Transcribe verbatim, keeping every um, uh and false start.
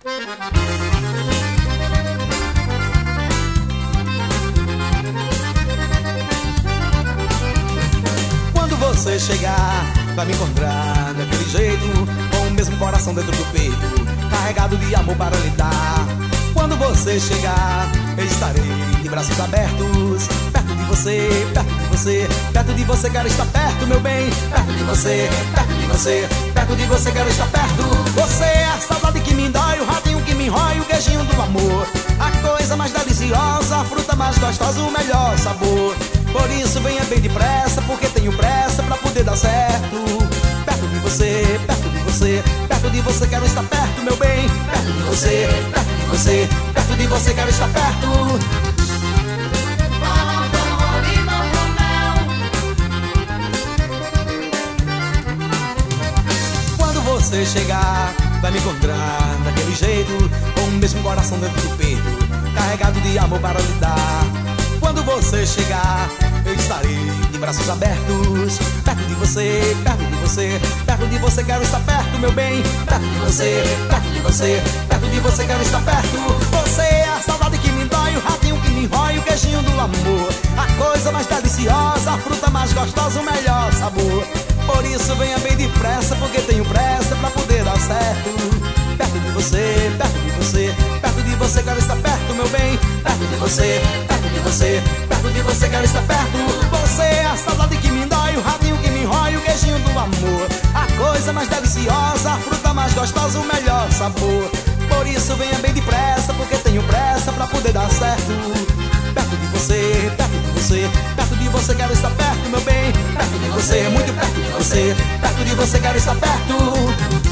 Quando você chegar, vai me encontrar daquele jeito, com o mesmo coração dentro do peito, carregado de amor para lhe dar. Quando você chegar, eu estarei de braços abertos, perto de você, perto de você, perto de você quero estar perto, meu bem. Perto de você, perto de você, perto de você quero estar perto. Você é a saudade que me dói, o ratinho que me enrói, o queijinho do amor, a coisa mais deliciosa, a fruta mais gostosa, o melhor sabor. Por isso venha bem depressa, porque tenho pressa pra poder dar certo. Perto de você, perto de você, perto de você quero estar perto, meu bem. Perto de você, perto de você, perto de você quero estar perto. Quando você chegar, vai me encontrar daquele jeito, com o mesmo coração dentro do peito, carregado de amor para lhe dar. Quando você chegar, eu estarei de braços abertos, perto de você, perto de você, perto de você quero estar perto, meu bem. Perto de você, perto de você, perto de você quero estar perto. Você é a saudade que me dói, o ratinho que me enrói, o queijinho do amor, a coisa mais deliciosa, a fruta mais gostosa, o melhor sabor. Por isso venha bem depressa, porque tenho pressa pra poder dar certo. Perto de você, perto de você, perto de você quero estar perto, meu bem. Perto de você, perto de você, perto de você quero estar perto. Você é a saudade que me dói, o ratinho que me enrói, o queijinho do amor, a coisa mais deliciosa, a fruta mais gostosa, o melhor sabor. Por isso venha bem depressa, porque tenho pressa pra poder dar certo. Perto de você, perto de você, perto de você quero estar perto, meu bem. Perto de você, muito perto de você, perto de você quero estar perto.